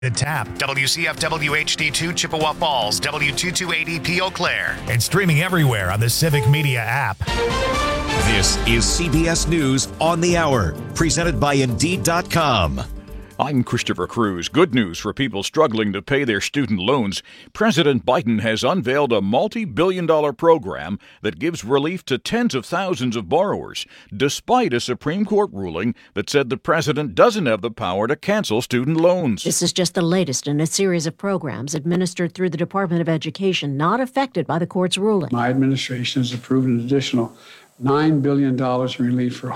The Tap, WCFW HD2 Chippewa Falls, W228EP Eau Claire, and streaming everywhere on the Civic Media app. This is CBS News on the Hour, presented by Indeed.com. I'm Christopher Cruz. Good news for people struggling to pay their student loans. President Biden has unveiled a multi-billion-dollar program that gives relief to tens of thousands of borrowers, despite a Supreme Court ruling that said the president doesn't have the power to cancel student loans. This is just the latest in a series of programs administered through the Department of Education not affected by the court's ruling. My administration has approved an additional $9 billion in relief for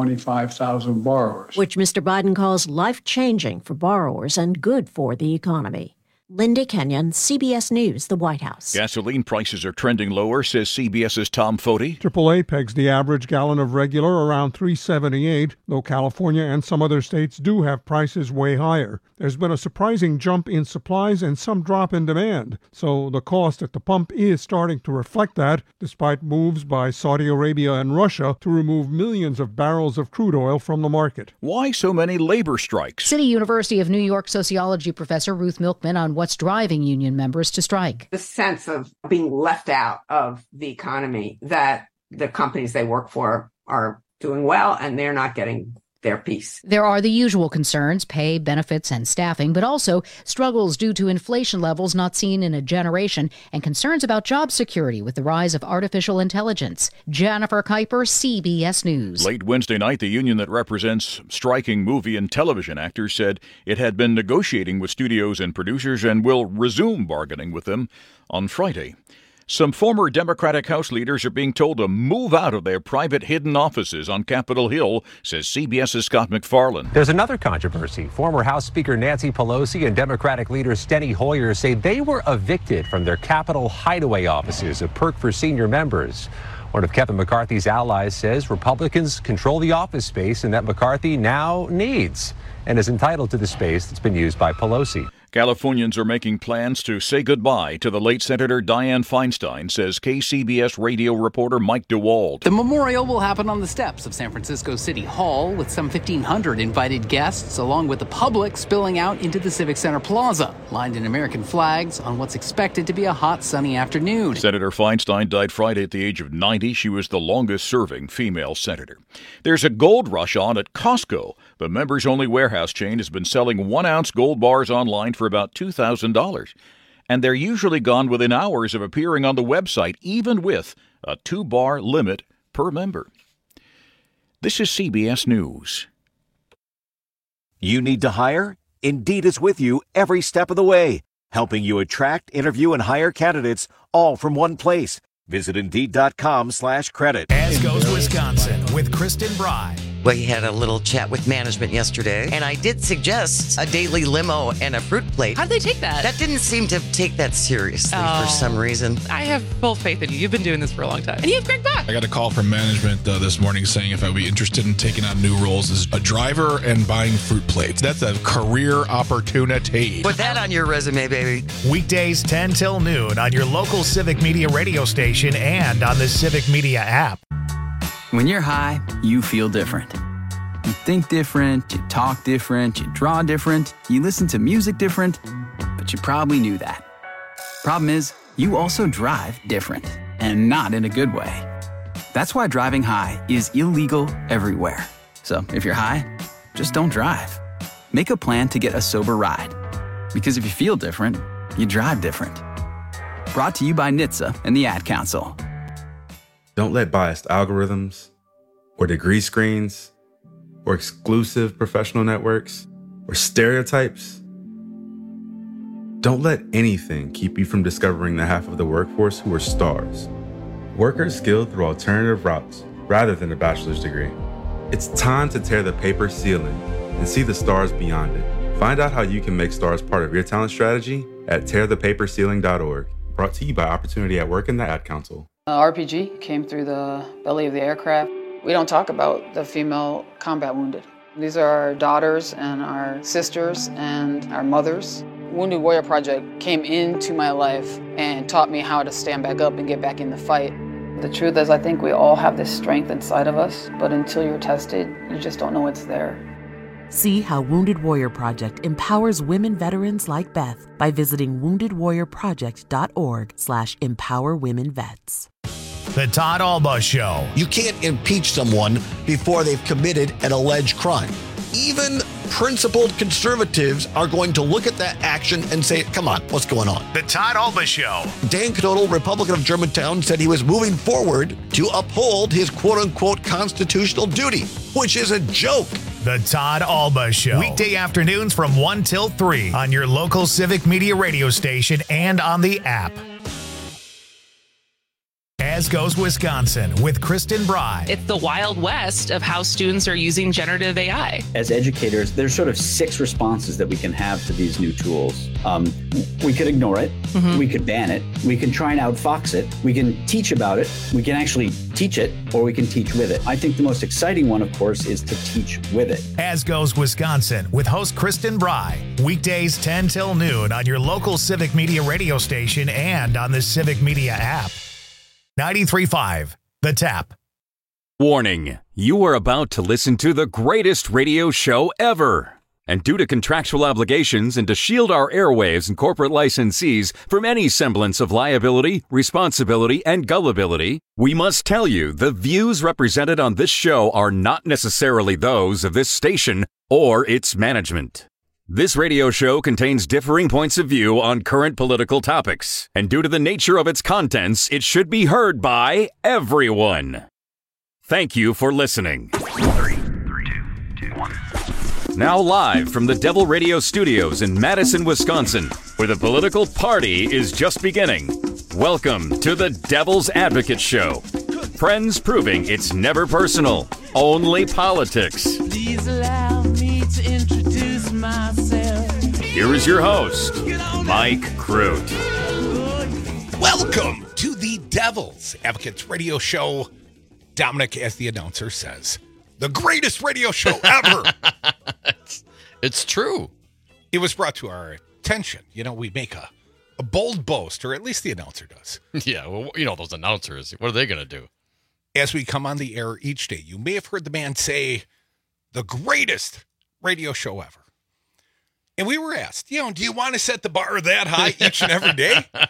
125,000 borrowers, which Mr. Biden calls life-changing for borrowers and good for the economy. Linda Kenyon, CBS News, the White House. Gasoline prices are trending lower, says CBS's Tom Foti. AAA pegs the average gallon of regular around $3.78, though California and some other states do have prices way higher. There's been a surprising jump in supplies and some drop in demand, so the cost at the pump is starting to reflect that, despite moves by Saudi Arabia and Russia to remove millions of barrels of crude oil from the market. Why so many labor strikes? City University of New York sociology professor Ruth Milkman on what's driving union members to strike. The sense of being left out of the economy, that the companies they work for are doing well and they're not getting their piece. There are the usual concerns, pay, benefits, and staffing, but also struggles due to inflation levels not seen in a generation and concerns about job security with the rise of artificial intelligence. Jennifer Kuiper, CBS News. Late Wednesday night, the union that represents striking movie and television actors said it had been negotiating with studios and producers and will resume bargaining with them on Friday. Some former Democratic House leaders are being told to move out of their private hidden offices on Capitol Hill, says CBS's Scott MacFarlane. There's another controversy. Former House Speaker Nancy Pelosi and Democratic leader Steny Hoyer say they were evicted from their Capitol hideaway offices, a perk for senior members. One of Kevin McCarthy's allies says Republicans control the office space and that McCarthy now needs and is entitled to the space that's been used by Pelosi. Californians are making plans to say goodbye to the late Senator Dianne Feinstein, says KCBS radio reporter Mike DeWald. The memorial will happen on the steps of San Francisco City Hall with some 1,500 invited guests, along with the public spilling out into the Civic Center Plaza, lined in American flags on what's expected to be a hot, sunny afternoon. Senator Feinstein died Friday at the age of 90. She was the longest-serving female senator. There's a gold rush on at Costco. The members-only warehouse chain has been selling 1-ounce gold bars online for about $2,000. And they're usually gone within hours of appearing on the website, even with a 2-bar limit per member. This is CBS News. You need to hire? Indeed is with you every step of the way, helping you attract, interview, and hire candidates all from one place. Visit Indeed.com/credit. As goes Wisconsin with Kristen Bry. We had a little chat with management yesterday, and I did suggest a daily limo and a fruit plate. How'd they take that? That didn't seem to take that seriously for some reason. I have full faith in you. You've been doing this for a long time. And you have Greg Buck. I got a call from management this morning saying if I would be interested in taking on new roles as a driver and buying fruit plates. That's a career opportunity. Put that on your resume, baby. Weekdays 10 till noon on your local Civic Media radio station and on the Civic Media app. When you're high, you feel different. You think different, you talk different, you draw different, you listen to music different, but you probably knew that. Problem is, you also drive different, and not in a good way. That's why driving high is illegal everywhere. So if you're high, just don't drive. Make a plan to get a sober ride. Because if you feel different, you drive different. Brought to you by NHTSA and the Ad Council. Don't let biased algorithms or degree screens or exclusive professional networks or stereotypes. Don't let anything keep you from discovering the half of the workforce who are stars. Workers skilled through alternative routes rather than a bachelor's degree. It's time to tear the paper ceiling and see the stars beyond it. Find out how you can make stars part of your talent strategy at tearthepaperceiling.org. Brought to you by Opportunity at Work and the Ad Council. RPG came through the belly of the aircraft. We don't talk about the female combat wounded. These are our daughters and our sisters and our mothers. Wounded Warrior Project came into my life and taught me how to stand back up and get back in the fight. The truth is, I think we all have this strength inside of us, but until you're tested, you just don't know it's there. See how Wounded Warrior Project empowers women veterans like Beth by visiting woundedwarriorproject.org/empowerwomenvets. The Todd Alba Show. You can't impeach someone before they've committed an alleged crime. Even principled conservatives are going to look at that action and say, come on, what's going on? The Todd Alba Show. Dan Knodel, Republican of Germantown, said he was moving forward to uphold his quote-unquote constitutional duty, which is a joke. The Todd Alba Show. Weekday afternoons from 1 till 3 on your local Civic Media radio station and on the app. As Goes Wisconsin with Kristen Bry. It's the Wild West of how students are using generative AI. As educators, there's sort of 6 responses that we can have to these new tools. We could ignore it. Mm-hmm. We could ban it. We can try and outfox it. We can teach about it. We can actually teach it, or we can teach with it. I think the most exciting one, of course, is to teach with it. As Goes Wisconsin with host Kristen Bry. Weekdays 10 till noon on your local Civic Media radio station and on the Civic Media app. 93.5, The Tap. Warning, you are about to listen to the greatest radio show ever. And due to contractual obligations and to shield our airwaves and corporate licensees from any semblance of liability, responsibility, and gullibility, we must tell you the views represented on this show are not necessarily those of this station or its management. This radio show contains differing points of view on current political topics, and due to the nature of its contents, it should be heard by everyone. Thank you for listening. 3, 2, 1. Now live from the Devil Radio Studios in Madison, Wisconsin, where the political party is just beginning. Welcome to the Devil's Advocate Show. Friends proving it's never personal, only politics. Please allow me to introduce myself. Here is your host, Mike Crute. Welcome to the Devil's Advocates Radio Show. Dominic, as the announcer says, the greatest radio show ever. It's true. It was brought to our attention. You know, we make a bold boast, or at least the announcer does. Yeah, well, you know, those announcers, what are they going to do? As we come on the air each day, you may have heard the man say, the greatest radio show ever. And we were asked, you know, do you want to set the bar that high each and every day? And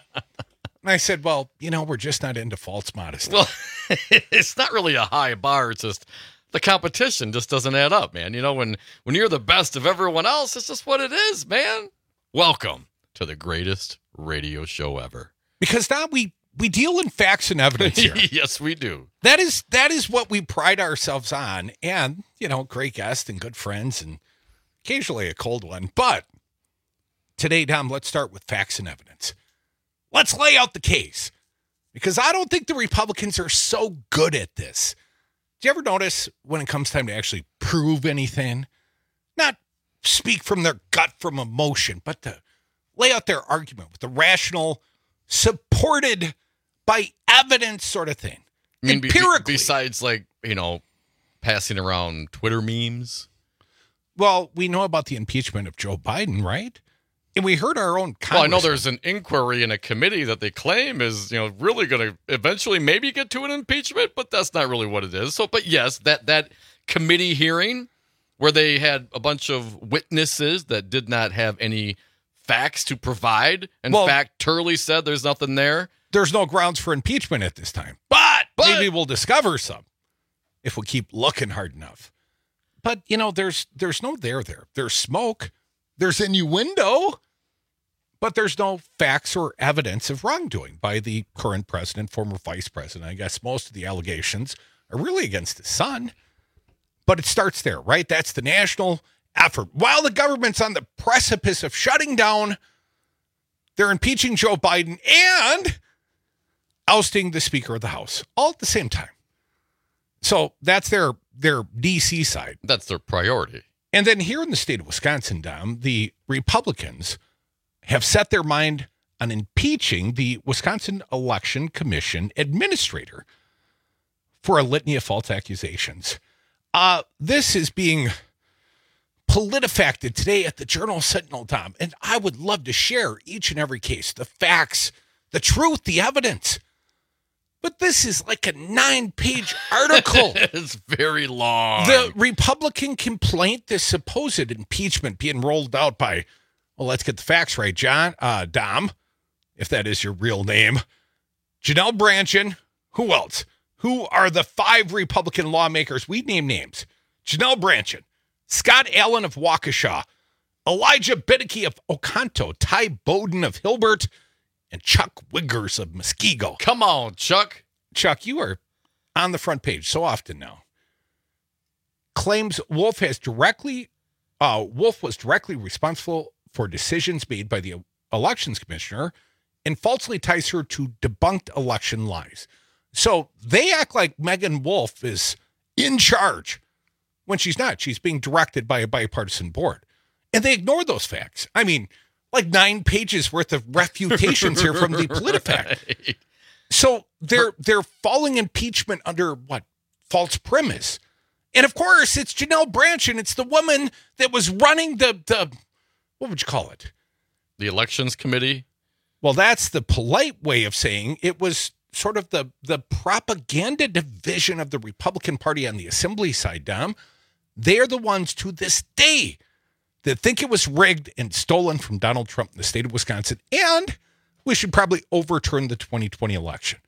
I said, well, you know, we're just not into false modesty. Well, it's not really a high bar. It's just the competition just doesn't add up, man. You know, when you're the best of everyone else, it's just what it is, man. Welcome to the greatest radio show ever. Because now we deal in facts and evidence here. Yes, we do. That is what we pride ourselves on. And, you know, great guests and good friends and occasionally a cold one. But today, Dom, let's start with facts and evidence. Let's lay out the case. Because I don't think the Republicans are so good at this. Do you ever notice when it comes time to actually prove anything, not speak from their gut from emotion, but to lay out their argument with the rational, supported by evidence sort of thing? I mean, empirically. Besides, like, you know, passing around Twitter memes? Well, we know about the impeachment of Joe Biden, right? And we heard our own Congressman. Well, I know there's an inquiry in a committee that they claim is, you know, really going to eventually maybe get to an impeachment, but that's not really what it is. So, but yes, that committee hearing where they had a bunch of witnesses that did not have any facts to provide. In fact, Turley said there's nothing there. There's no grounds for impeachment at this time, but maybe we'll discover some if we keep looking hard enough. But, you know, there's no there. There's smoke. There's innuendo. But there's no facts or evidence of wrongdoing by the current president, former vice president. I guess most of the allegations are really against his son. But it starts there, right? That's the national effort. While the government's on the precipice of shutting down, they're impeaching Joe Biden and ousting the Speaker of the House all at the same time. So that's their D.C. side. That's their priority. And then here in the state of Wisconsin, Dom, the Republicans have set their mind on impeaching the Wisconsin Election Commission administrator for a litany of false accusations. This is being politifacted today at the Journal-Sentinel, Tom, and I would love to share each and every case, the facts, the truth, the evidence. But this is like a 9-page article. It's very long. The Republican complaint, this supposed impeachment being rolled out by, well, let's get the facts right, Dom, if that is your real name. Janelle Brandtjen. Who else? Who are the 5 Republican lawmakers? We name names. Janelle Brandtjen, Scott Allen of Waukesha, Elijah Biddicke of Oconto, Ty Bowden of Hilbert, and Chuck Wiggers of Muskego. Come on, Chuck. Chuck, you are on the front page so often now. Claims Wolf was directly responsible for decisions made by the elections commissioner and falsely ties her to debunked election lies. So they act like Megan Wolf is in charge when she's not. She's being directed by a bipartisan board. And they ignore those facts. I mean, like 9 pages worth of refutations here from the PolitiFact. Right. So they're falling impeachment under what? False premise. And of course, it's Janelle Brandtjen. It's the woman that was running the what would you call it? The elections committee. Well, that's the polite way of saying it was sort of the propaganda division of the Republican Party on the assembly side, Dom. They're the ones to this day that think it was rigged and stolen from Donald Trump in the state of Wisconsin, and we should probably overturn the 2020 election.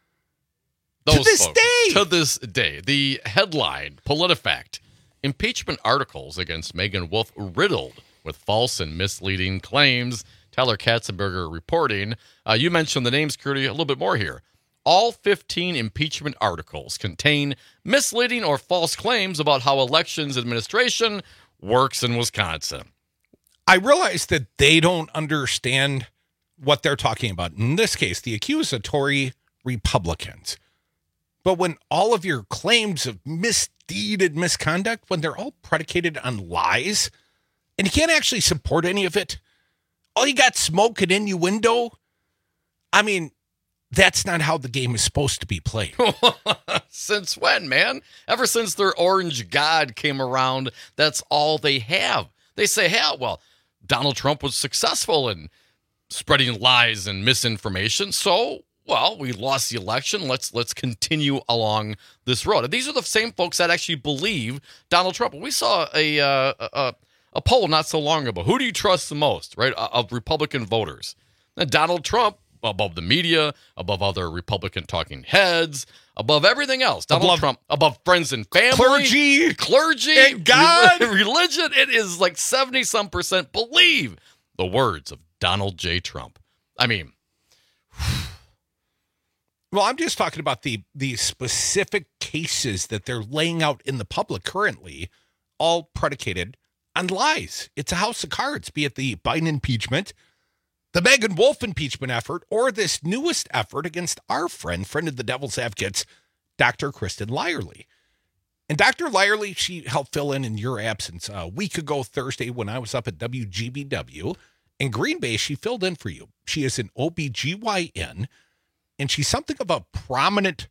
To this day, the headline, PolitiFact, impeachment articles against Megan Wolf riddled with false and misleading claims. Tyler Katzenberger reporting. You mentioned the name security a little bit more here. All 15 impeachment articles contain misleading or false claims about how elections administration works in Wisconsin. I realize that they don't understand what they're talking about. In this case, the accusatory Republicans. But when all of your claims of misdeed and misconduct, when they're all predicated on lies, and you can't actually support any of it, all you got smoke and innuendo, I mean, that's not how the game is supposed to be played. Since when, man? Ever since their orange god came around, that's all they have. They say, hey, well, Donald Trump was successful in spreading lies and misinformation, so, well, we lost the election. Let's continue along this road. And these are the same folks that actually believe Donald Trump. We saw a poll not so long ago. Who do you trust the most, right, of Republican voters? And Donald Trump, above the media, above other Republican talking heads, above everything else. Donald Trump, above friends and family. Clergy, and God. Religion. It is like 70-some% believe the words of Donald J. Trump. I mean. Well, I'm just talking about the specific cases that they're laying out in the public currently, all predicated on lies. It's a house of cards, be it the Biden impeachment, the Megan Wolf impeachment effort, or this newest effort against our friend of the Devil's Advocates, Dr. Kristen Lyerly. And Dr. Lyerly, she helped fill in your absence a week ago Thursday when I was up at WGBW. In Green Bay, she filled in for you. She is an OBGYN, and she's something of a prominent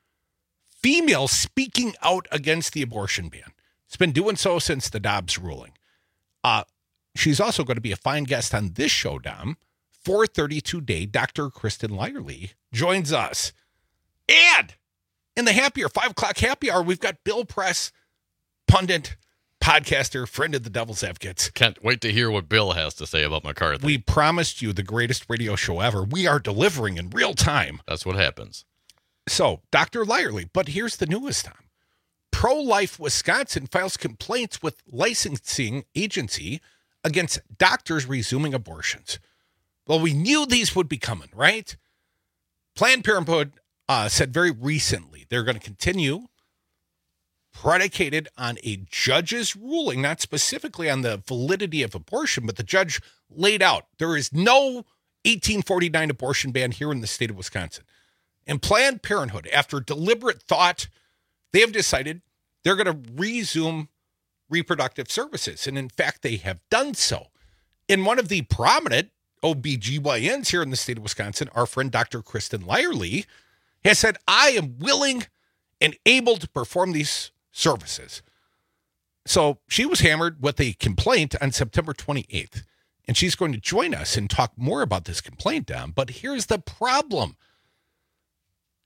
female speaking out against the abortion ban. It's been doing so since the Dobbs ruling. She's also going to be a fine guest on this show, Dom. 4:30 today, Dr. Kristen Lyerly joins us. And in the 5 o'clock happy hour, we've got Bill Press, pundit, podcaster, friend of the Devil's Advocates. Can't wait to hear what Bill has to say about McCarthy. We promised you the greatest radio show ever. We are delivering in real time. That's what happens. So, Dr. Lyerly, but here's the newest, Tom. Pro-Life Wisconsin files complaints with licensing agency against doctors resuming abortions. Well, we knew these would be coming, right? Planned Parenthood said very recently they're going to continue predicated on a judge's ruling, not specifically on the validity of abortion, but the judge laid out there is no 1849 abortion ban here in the state of Wisconsin. And Planned Parenthood, after deliberate thought, they have decided they're going to resume reproductive services. And in fact, they have done so. In one of the prominent OBGYNs here in the state of Wisconsin, our friend Dr. Kristen Lyerly has said, I am willing and able to perform these services. So she was hammered with a complaint on September 28th, and she's going to join us and talk more about this complaint, Dom. But here's the problem.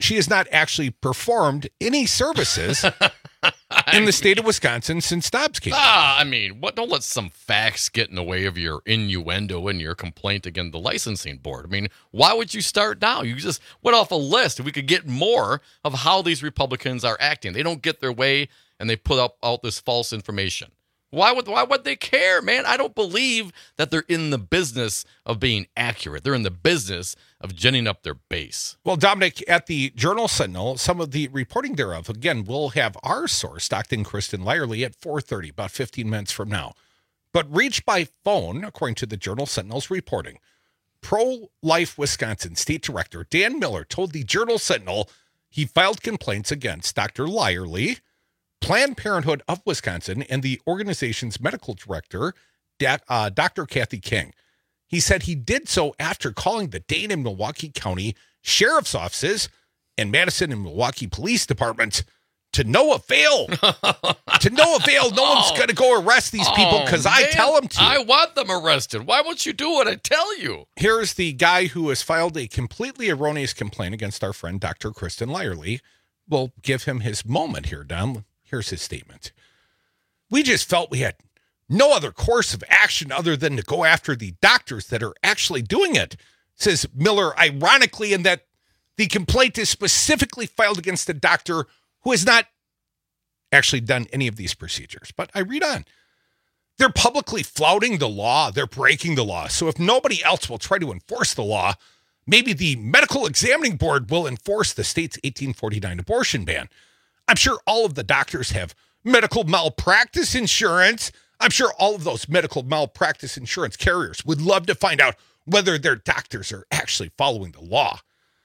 she has not actually performed any services in the state of Wisconsin since Dobbs came. I mean, don't let some facts get in the way of your innuendo and your complaint against the licensing board. I mean, why would you start now? You just went off a list. We could get more of how these Republicans are acting. They don't get their way, and they put out this false information. Why would they care, man? I don't believe that they're in the business of being accurate. They're in the business of ginning up their base. Well, Dominic, at the Journal-Sentinel, some of the reporting thereof, again, we'll have our source, Dr. Kristen Lyerly, at 4:30, about 15 minutes from now. But reached by phone, according to the Journal-Sentinel's reporting, Pro-Life Wisconsin State Director Dan Miller told the Journal-Sentinel he filed complaints against Dr. Lyerly, Planned Parenthood of Wisconsin, and the organization's medical director, Dr. Kathy King. He said he did so after calling the Dane and Milwaukee County Sheriff's Offices and Madison and Milwaukee Police Departments to no avail. To no avail. No one's going to go arrest these people because I tell them to. I want them arrested. Why won't you do what I tell you? Here's the guy who has filed a completely erroneous complaint against our friend, Dr. Kristen Lyerly. We'll give him his moment here, Dom. Here's his statement. We just felt we had no other course of action other than to go after the doctors that are actually doing it, says Miller, ironically, in that the complaint is specifically filed against a doctor who has not actually done any of these procedures. But I read on. They're publicly flouting the law. They're breaking the law. So if nobody else will try to enforce the law, maybe the Medical Examining Board will enforce the state's 1849 abortion ban. I'm sure all of the doctors have medical malpractice insurance. I'm sure all of those medical malpractice insurance carriers would love to find out whether their doctors are actually following the law.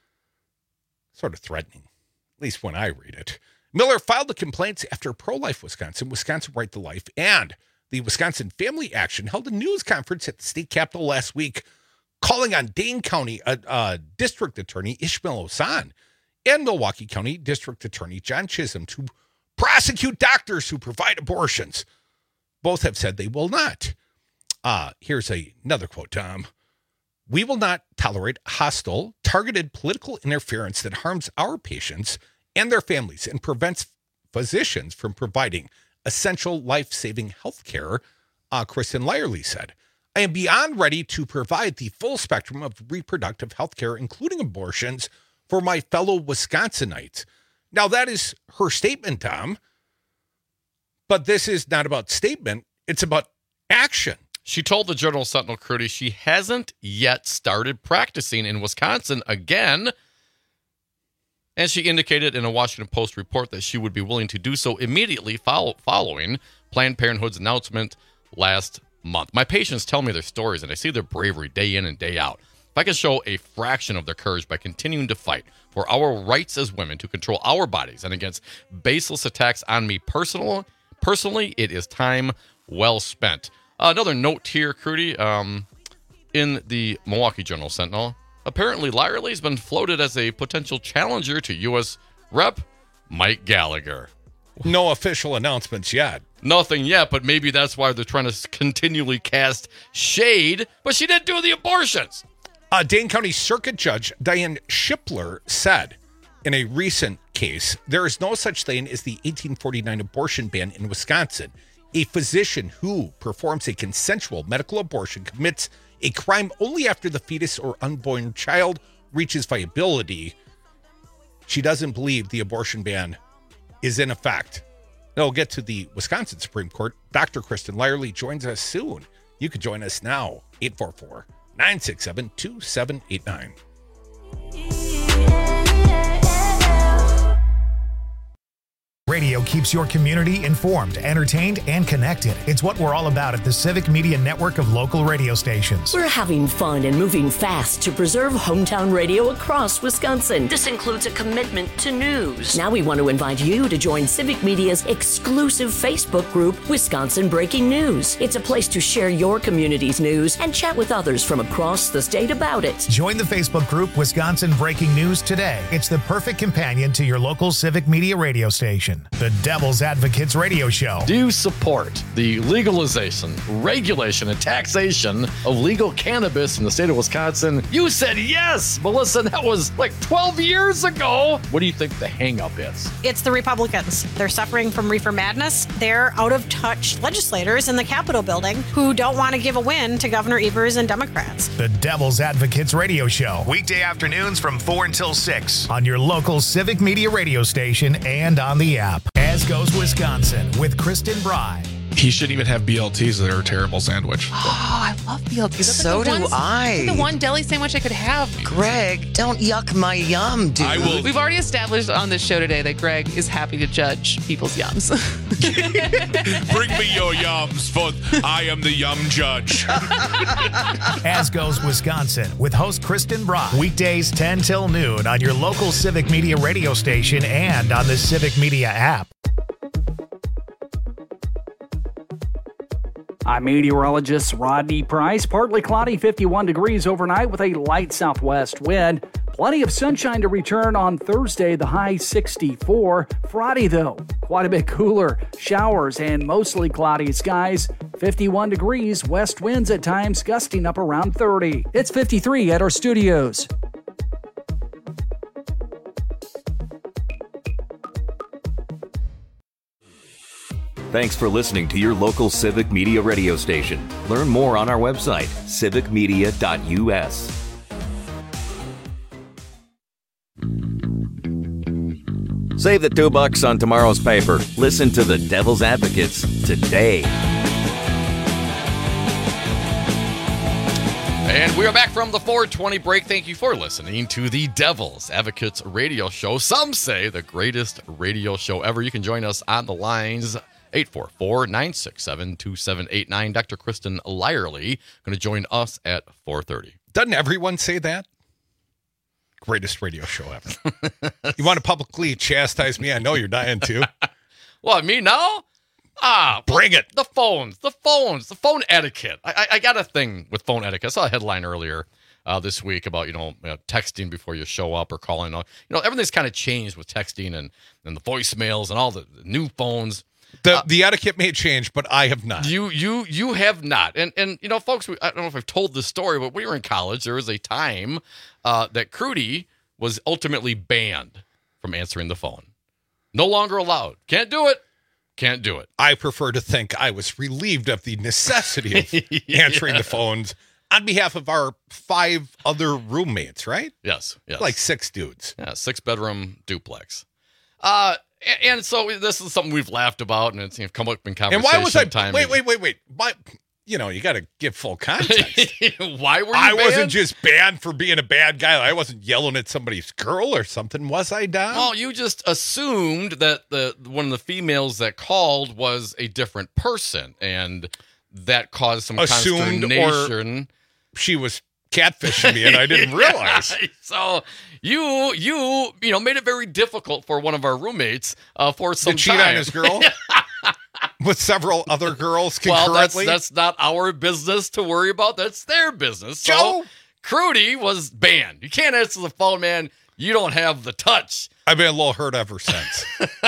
Sort of threatening, at least when I read it. Miller filed the complaints after Pro-Life Wisconsin, Wisconsin Right to Life, and the Wisconsin Family Action held a news conference at the state capitol last week, calling on Dane County District Attorney Ishmael Osan and Milwaukee County District Attorney John Chisholm to prosecute doctors who provide abortions. Both have said they will not. Here's another quote, Tom. We will not tolerate hostile, targeted political interference that harms our patients and their families and prevents physicians from providing essential life-saving health care, Kristen Lyerly said. I am beyond ready to provide the full spectrum of reproductive health care, including abortions, for my fellow Wisconsinites. Now, that is her statement, Tom. But this is not about statement. It's about action. She told the Journal-Sentinel Crudy she hasn't yet started practicing in Wisconsin again. And she indicated in a Washington Post report that she would be willing to do so immediately following Planned Parenthood's announcement last month. My patients tell me their stories, and I see their bravery day in and day out. If I can show a fraction of their courage by continuing to fight for our rights as women to control our bodies and against baseless attacks on me personally, it is time well spent. Another note here, Crudy, in the Milwaukee Journal-Sentinel, apparently Lyerly's been floated as a potential challenger to U.S. Rep. Mike Gallagher. No official announcements yet. Nothing yet, but maybe that's why they're trying to continually cast shade. But she didn't do the abortions. Dane County Circuit Judge Diane Shipler said in a recent case, there is no such thing as the 1849 abortion ban in Wisconsin. A physician who performs a consensual medical abortion commits a crime only after the fetus or unborn child reaches viability. She doesn't believe the abortion ban is in effect. Now we'll get to the Wisconsin Supreme Court. Dr. Kristen Lyerly joins us soon. You can join us now, 844-967-2789. Radio keeps your community informed, entertained, and connected. It's what we're all about at the Civic Media Network of local radio stations. We're having fun and moving fast to preserve hometown radio across Wisconsin. This includes a commitment to news. Now we want to invite you to join Civic Media's exclusive Facebook group, Wisconsin Breaking News. It's a place to share your community's news and chat with others from across the state about it. Join the Facebook group Wisconsin Breaking News today. It's the perfect companion to your local Civic Media radio station. The Devil's Advocates Radio Show. Do you support the legalization, regulation, and taxation of legal cannabis in the state of Wisconsin? You said yes, Melissa. That was like 12 years ago. What do you think the hang-up is? It's the Republicans. They're suffering from reefer madness. They're out-of-touch legislators in the Capitol building who don't want to give a win to Governor Evers and Democrats. The Devil's Advocates Radio Show. Weekday afternoons from 4 until 6 on your local Civic Media radio station and on the app. As Goes Wisconsin with Kristen Bry. He shouldn't even have BLTs. They're a terrible sandwich. Oh, I love BLTs. That's So like the do one, I. The one deli sandwich I could have. Greg, don't yuck my yum, dude. I will. We've already established on this show today that Greg is happy to judge people's yums. Bring me your yums, for I am the yum judge. As Goes Wisconsin with host Kristen Bry. Weekdays 10 till noon on your local Civic Media radio station and on the Civic Media app. I'm meteorologist Rodney Price. Partly cloudy, 51 degrees overnight with a light southwest wind. Plenty of sunshine to return on Thursday, the high 64. Friday, though, quite a bit cooler. Showers and mostly cloudy skies. 51 degrees, west winds at times gusting up around 30. It's 53 at our studios. Thanks for listening to your local Civic Media radio station. Learn more on our website, civicmedia.us. Save the $2 on tomorrow's paper. Listen to the Devil's Advocates today. And we are back from the 420 break. Thank you for listening to the Devil's Advocates radio show. Some say the greatest radio show ever. You can join us on the lines 844-967-2789. Dr. Kristen Lyerly going to join us at 4:30. Doesn't everyone say that? Greatest radio show ever. You want to publicly chastise me? I know you're dying to. What, me now? Bring it. The phone etiquette. I got a thing with phone etiquette. I saw a headline earlier this week about, texting before you show up or calling. Everything's kind of changed with texting and the voicemails and all the new phones. The etiquette may change, but I have not. You have not. And folks, I don't know if I've told this story, but when we were in college, there was a time that Crudy was ultimately banned from answering the phone. No longer allowed. Can't do it. I prefer to think I was relieved of the necessity of answering the phones on behalf of our 5 other roommates, right? Yes. Like 6 dudes. Yeah, 6-bedroom duplex. And so this is something we've laughed about, and it's come up in conversation. And why was I? Time Wait. Why, you got to give full context. Why were you I banned? wasn't just banned for being a bad guy. I wasn't yelling at somebody's girl or something, was I, Don? Well, you just assumed that one of the females that called was a different person, and that caused some consternation. Or she was catfishing me, and I didn't realize. So you made it very difficult for one of our roommates for some to cheat time. on his girl with several other girls concurrently. Well, that's not our business to worry about. That's their business. Joe, so, Crudy was banned. You can't answer the phone, man. You don't have the touch. I've been a little hurt ever since.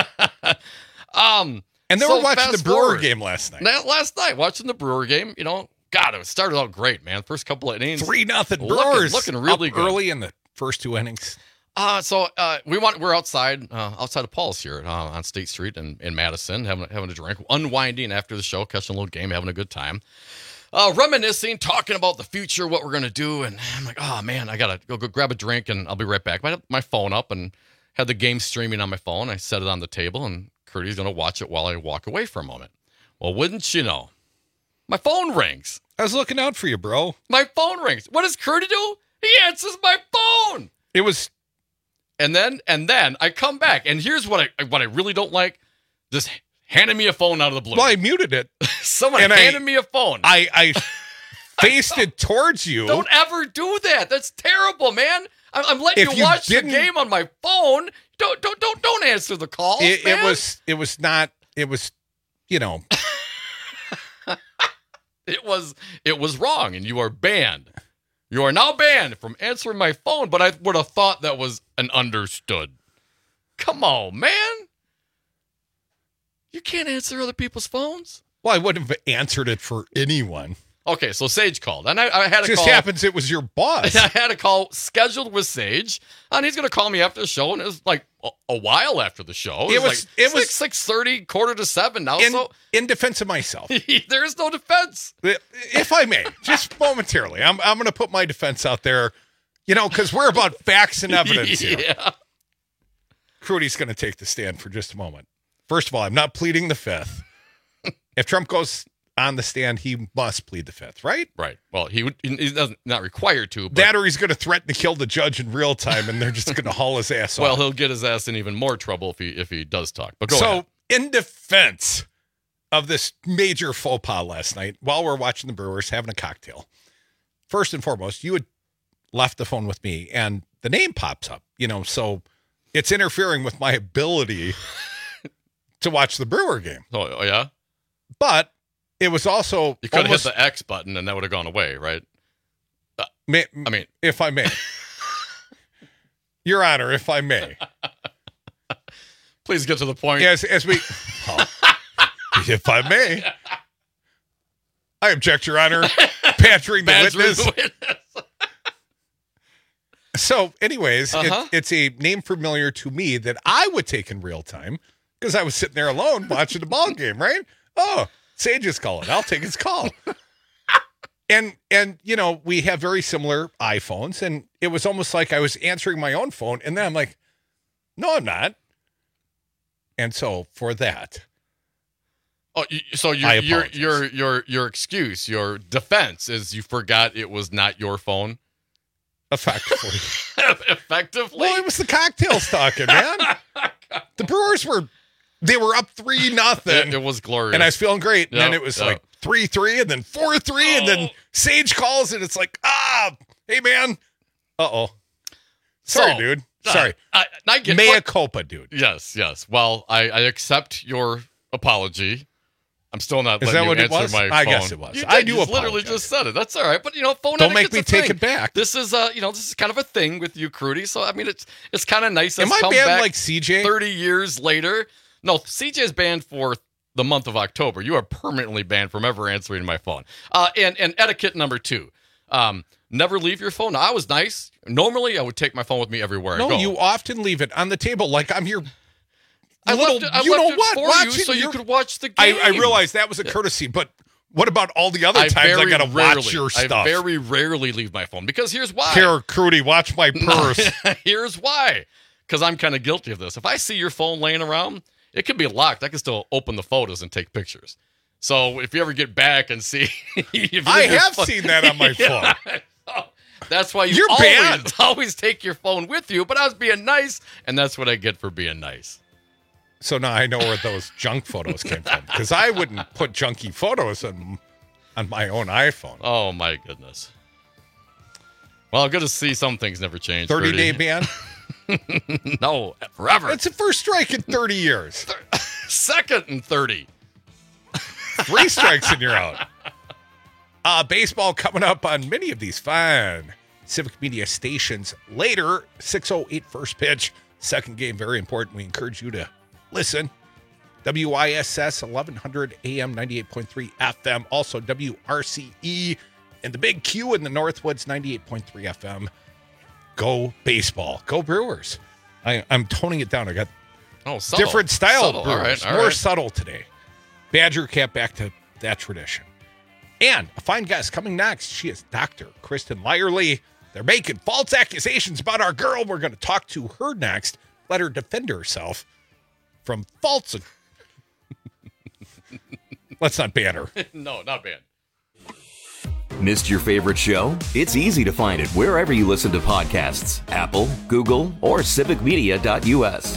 And they were watching the Brewer game last night. Last night, watching the Brewer game, God, it started out great, man. First couple of innings. 3-0 Brewers. Looking really up good. early in the first 2 innings. So we're outside of Paul's here on State Street in Madison, having a drink, unwinding after the show, catching a little game, having a good time. Reminiscing, talking about the future, what we're going to do. And I'm like, oh, man, I got to go grab a drink, and I'll be right back. I had my phone up and had the game streaming on my phone. I set it on the table, and Curdy's going to watch it while I walk away for a moment. Well, wouldn't you know, my phone rings. I was looking out for you, bro. My phone rings. What does Curdy do? He answers my phone. It was... And then I come back, and here's what I really don't like: just handing me a phone out of the blue. Well, I muted it. Someone handed me a phone. I faced it towards you. Don't ever do that. That's terrible, man. I'm letting you watch the game on my phone. Don't answer the calls. It was not. It was, It was wrong, and you are banned. You are now banned from answering my phone, but I would have thought that was an understood. Come on, man. You can't answer other people's phones. Well, I wouldn't have answered it for anyone. Okay, so Sage called, and I had a Just call. happens it was your boss. I had a call scheduled with Sage, and he's going to call me after the show, and it was like a while after the show. It was 6:30, 6:45 now. In defense of myself, there is no defense. If I may, just momentarily, I'm going to put my defense out there, because we're about facts and evidence here. Yeah. Crudy's going to take the stand for just a moment. First of all, I'm not pleading the fifth. If Trump goes on the stand, he must plead the fifth, right? Right. Well, he's not required to. But that or he's going to threaten to kill the judge in real time, and they're just going to haul his ass off. Well, he'll get his ass in even more trouble if he does talk. But go ahead. In defense of this major faux pas last night, while we're watching the Brewers having a cocktail, first and foremost, you had left the phone with me, and the name pops up, so it's interfering with my ability to watch the Brewer game. Oh yeah? But it was also... You could have hit the X button and that would have gone away, right? If I may. Your Honor, if I may. Please get to the point. As we... if I may. I object, Your Honor. Badgering the witness. So, anyways, it's a name familiar to me that I would take in real time because I was sitting there alone watching the ball game, right? Oh, Sage is calling. I'll take his call. And we have very similar iPhones, and it was almost like I was answering my own phone, and then I'm like, no, I'm not. And so for that. Oh, so your excuse, your defense is you forgot it was not your phone? Effectively. Effectively? Well, it was the cocktails talking, man. The Brewers were up 3-0. It was glorious. And I was feeling great. And then it was like 3-3 and then 4-3 and then Sage calls and it's like, hey, man. Uh-oh. Sorry, dude. Sorry. I get Mea culpa, dude. Yes. Well, I accept your apology. I'm still not letting you answer my phone. I guess it was. I do literally apologize. just said it. That's all right. But, phone Don't make me take it back. This is, this is kind of a thing with you, Crudy. So, I mean, it's kind of nice. Am I banned like CJ? 30 years later. No, CJ is banned for the month of October. You are permanently banned from ever answering my phone. And etiquette number 2. Never leave your phone. Now, I was nice. Normally, I would take my phone with me everywhere I go. No, you often leave it on the table like I'm here. I left it for you so you could watch the game. I realized that was a courtesy, but what about all the other times I got to watch your stuff? I very rarely leave my phone because here's why. Here, Crudy, watch my purse. Here's why. Because I'm kind of guilty of this. If I see your phone laying around, it can be locked. I can still open the photos and take pictures. So if you ever get back and see... I have seen that on my phone. That's why you always take your phone with you, but I was being nice, and that's what I get for being nice. So now I know where those junk photos came from, because I wouldn't put junky photos on my own iPhone. Oh, my goodness. Well, good to see some things never change. 30-day ban? No, forever. It's the first strike in 30 years. Second in 30. 3 strikes and you're out. Baseball coming up on many of these fine Civic Media stations later. 6:08 first pitch. Second game, very important. We encourage you to listen. WISS 1100 AM 98.3 FM. Also WRCE and the Big Q in the Northwoods 98.3 FM. Go baseball. Go Brewers. I'm toning it down. I got different style of Brewers. More subtle today. Badger Cap back to that tradition. And a fine guest coming next. She is Dr. Kristen Lyerly. They're making false accusations about our girl. We're going to talk to her next. Let her defend herself from false. Let's not ban her. No, not ban. Missed your favorite show? It's easy to find it wherever you listen to podcasts. Apple, Google, or civicmedia.us.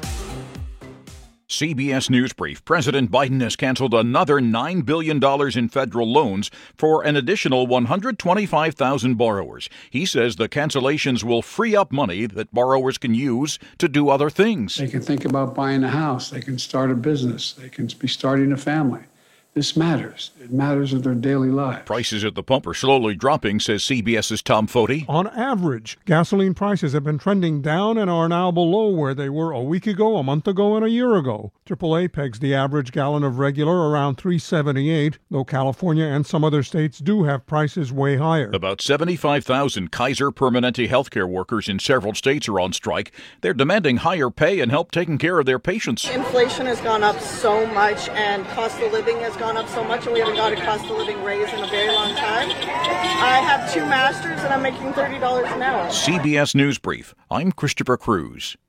CBS News Brief. President Biden has canceled another $9 billion in federal loans for an additional 125,000 borrowers. He says the cancellations will free up money that borrowers can use to do other things. They can think about buying a house. They can start a business. They can be starting a family. This matters. It matters in their daily lives. Prices at the pump are slowly dropping, says CBS's Tom Foti. On average, gasoline prices have been trending down and are now below where they were a week ago, a month ago, and a year ago. AAA pegs the average gallon of regular around $3.78, though California and some other states do have prices way higher. About 75,000 Kaiser Permanente healthcare workers in several states are on strike. They're demanding higher pay and help taking care of their patients. Inflation has gone up so much, and cost of living has gone up so much, and we haven't got a cost of living raise in a very long time. I have 2 masters, and I'm making $30 an hour. CBS News Brief. I'm Christopher Cruz.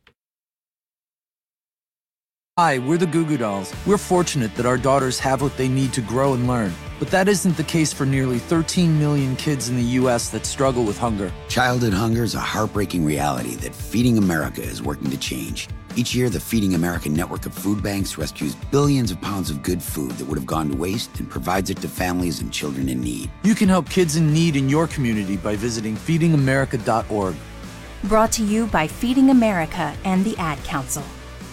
Hi, we're the Goo Goo Dolls. We're fortunate that our daughters have what they need to grow and learn. But that isn't the case for nearly 13 million kids in the U.S. that struggle with hunger. Childhood hunger is a heartbreaking reality that Feeding America is working to change. Each year, the Feeding America network of food banks rescues billions of pounds of good food that would have gone to waste and provides it to families and children in need. You can help kids in need in your community by visiting feedingamerica.org. Brought to you by Feeding America and the Ad Council.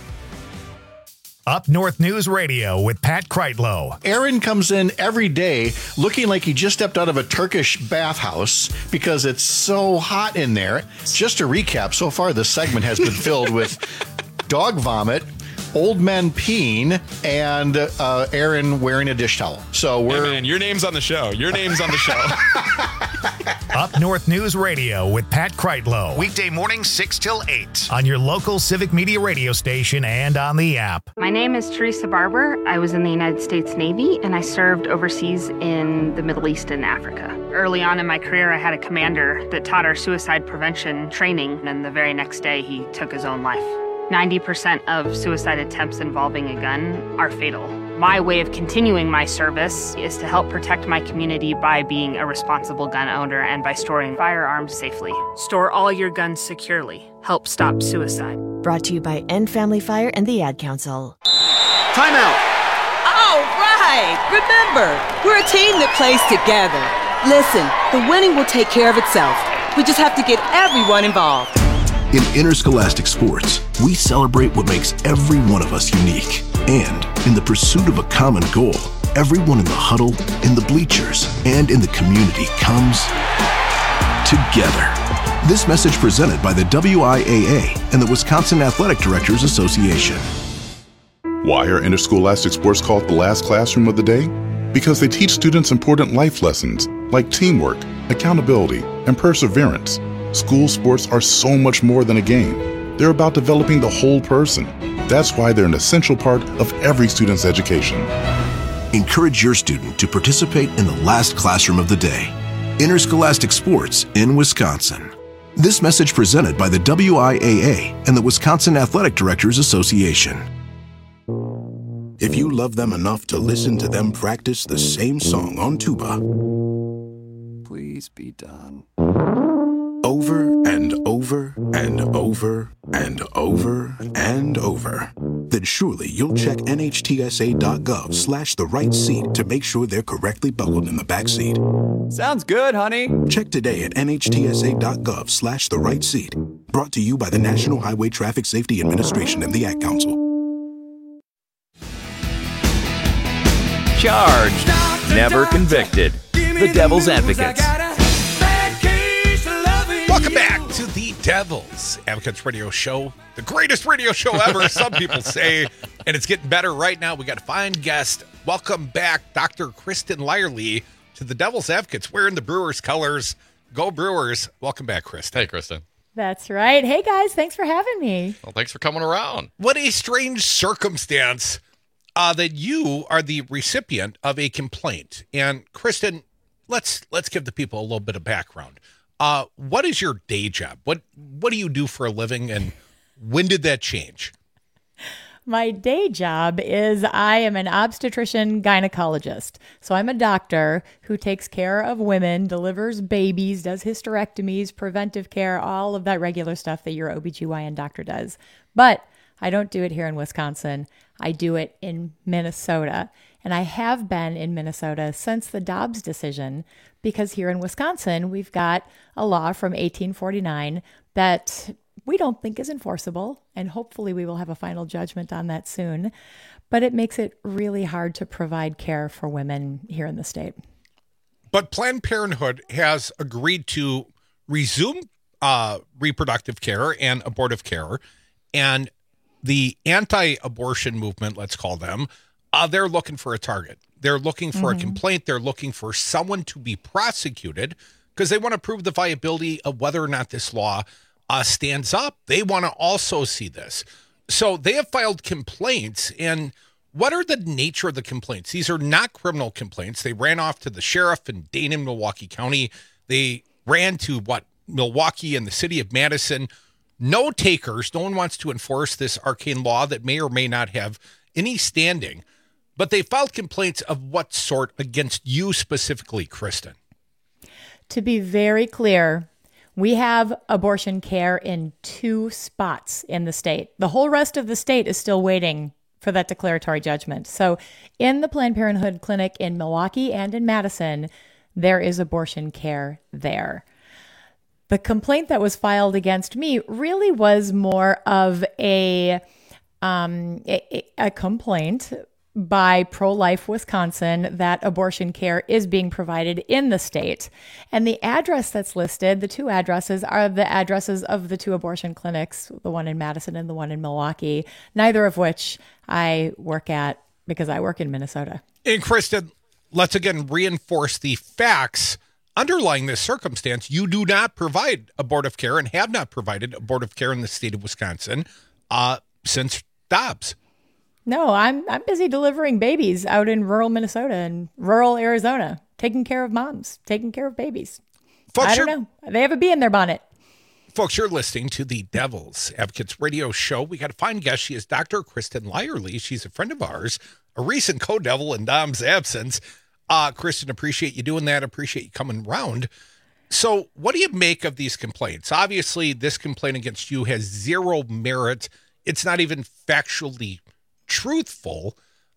Up North News Radio with Pat Kreitlow. Aaron comes in every day looking like he just stepped out of a Turkish bathhouse because it's so hot in there. Just to recap, so far this segment has been filled with dog vomit, old men peeing, and Aaron wearing a dish towel. So we're... Hey man, your name's on the show. Your name's on the show. Up North News Radio with Pat Kreitlow. Weekday mornings 6 till 8 on your local Civic Media radio station and on the app. My name is Teresa Barber. I was in the United States Navy, and I served overseas in the Middle East and Africa. Early on in my career, I had a commander that taught our suicide prevention training, and the very next day, he took his own life. 90% of suicide attempts involving a gun are fatal. My way of continuing my service is to help protect my community by being a responsible gun owner and by storing firearms safely. Store all your guns securely. Help stop suicide. Brought to you by End Family Fire and the Ad Council. Time out! All right! Remember, we're a team that plays together. Listen, the winning will take care of itself. We just have to get everyone involved. In Interscholastic Sports, we celebrate what makes every one of us unique. And in the pursuit of a common goal, everyone in the huddle, in the bleachers, and in the community comes together. This message presented by the WIAA and the Wisconsin Athletic Directors Association. Why are interscholastic sports called the last classroom of the day? Because they teach students important life lessons like teamwork, accountability, and perseverance. School sports are so much more than a game. They're about developing the whole person. That's why they're an essential part of every student's education. Encourage your student to participate in the last classroom of the day. Interscholastic Sports in Wisconsin. This message presented by the WIAA and the Wisconsin Athletic Directors Association. If you love them enough to listen to them practice the same song on tuba, please be done. Over and over and over and over and over, then surely you'll check NHTSA.gov/the right seat to make sure they're correctly buckled in the back seat. Sounds good, honey. Check today at NHTSA.gov/the right seat. Brought to you by the National Highway Traffic Safety Administration and the Ad Council. Charged, never convicted. The Devil's Advocates. Welcome back to the Devil's Advocates radio show. The greatest radio show ever, some people say. And it's getting better right now. We got a fine guest. Welcome back, Dr. Kristen Lyerly, to the Devil's Advocates, wearing the Brewers colors. Go Brewers. Welcome back, Kristen. Hey, Kristen. That's right. Hey, guys. Thanks for having me. Well, thanks for coming around. What a strange circumstance that you are the recipient of a complaint. And Kristen, let's give the people a little bit of background. What is your day job? What do you do for a living, and when did that change? My day job is I am an obstetrician gynecologist. So I'm a doctor who takes care of women, delivers babies, does hysterectomies, preventive care, all of that regular stuff that your OBGYN doctor does. But I don't do it here in Wisconsin. I do it in Minnesota. And I have been in Minnesota since the Dobbs decision, because here in Wisconsin, we've got a law from 1849 that we don't think is enforceable, and hopefully we will have a final judgment on that soon. But it makes it really hard to provide care for women here in the state. But Planned Parenthood has agreed to resume reproductive care and abortive care. And the anti-abortion movement, let's call them, they're looking for a target. They're looking for a complaint. They're looking for someone to be prosecuted because they want to prove the viability of whether or not this law stands up. They want to also see this. So they have filed complaints. And what are the nature of the complaints? These are not criminal complaints. They ran off to the sheriff in Dane and Milwaukee County. They ran to Milwaukee and the city of Madison. No takers. No one wants to enforce this arcane law that may or may not have any standing. But they filed complaints of what sort against you specifically, Kristen? To be very clear, we have abortion care in 2 spots in the state. The whole rest of the state is still waiting for that declaratory judgment. So in the Planned Parenthood clinic in Milwaukee and in Madison, there is abortion care there. The complaint that was filed against me really was more of a complaint by Pro-Life Wisconsin that abortion care is being provided in the state. And the address that's listed, the 2 addresses, are the addresses of the 2 abortion clinics, the one in Madison and the one in Milwaukee, neither of which I work at because I work in Minnesota. And Kristen, let's again reinforce the facts underlying this circumstance. You do not provide abortive care and have not provided abortive care in the state of Wisconsin since Dobbs. No, I'm busy delivering babies out in rural Minnesota and rural Arizona, taking care of moms, taking care of babies. Folks, I don't know. They have a bee in their bonnet. Folks, you're listening to the Devil's Advocates radio show. We got a fine guest. She is Dr. Kristen Lyerly. She's a friend of ours, a recent co-devil in Dom's absence. Kristen, appreciate you doing that. Appreciate you coming around. So what do you make of these complaints? Obviously, this complaint against you has 0 merit. It's not even factually truthful,